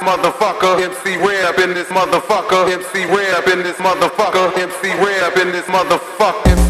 motherfucker. MC Red up in this motherfucker. MC Red up in this motherfucker. MC Red up in this motherfucker.